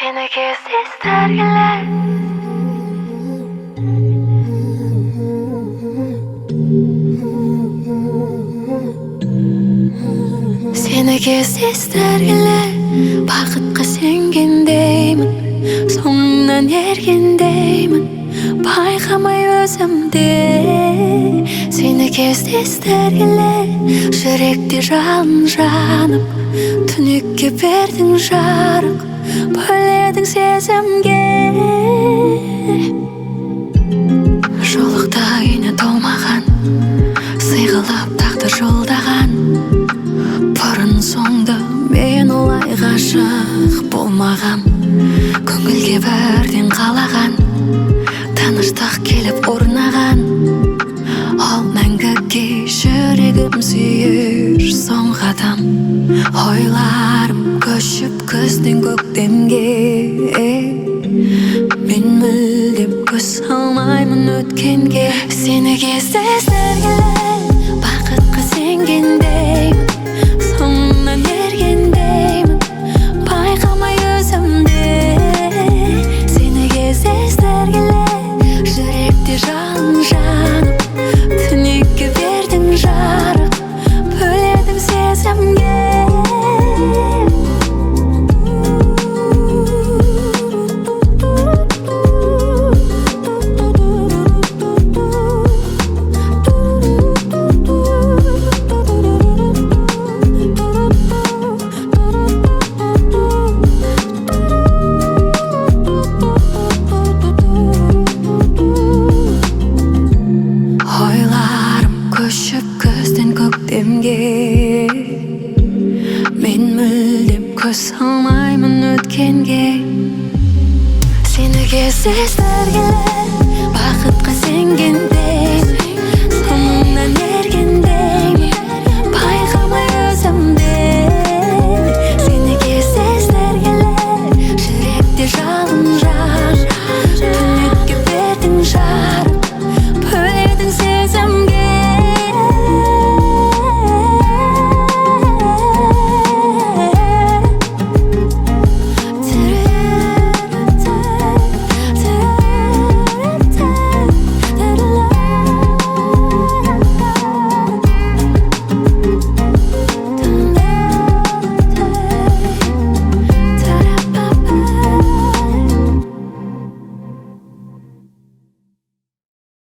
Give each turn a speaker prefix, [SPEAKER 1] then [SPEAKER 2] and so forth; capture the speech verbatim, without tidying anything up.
[SPEAKER 1] Seni кездестіргілер. Seni кездестіргілер. Бақытқа сенгендеймін, соңыңнан ергендеймін, байқамай өзімде. Seni кездестіргілер. Жүректе жалын жанып, түнекке бердің жарық, бөледің сезімге. Жолықта үйне толмаған, сыйғылап тағдыр жолдаған. Бұрын соңды мен олай ғашық болмағам. Көңілге бірден қалаған, тыныштық келіп орнаған. Ол мәңгіге жүрегім сүйер соңғы адам. Ойларым көшіп күзден көктемге. Мен мүлдем көз салмаймын өткенге. Сені кездестіргілер. Бақытқа сенгендеймін, соңыңнан ергендеймін, байқамай өзімде. Сені кездестіргілер. Жүректе жалын жанып, түнекке бердің жарық, бөледің сезімге. Мен мүлдем көз салмаймын өткенге. Сені кездестіргілер. Бақытқа сенген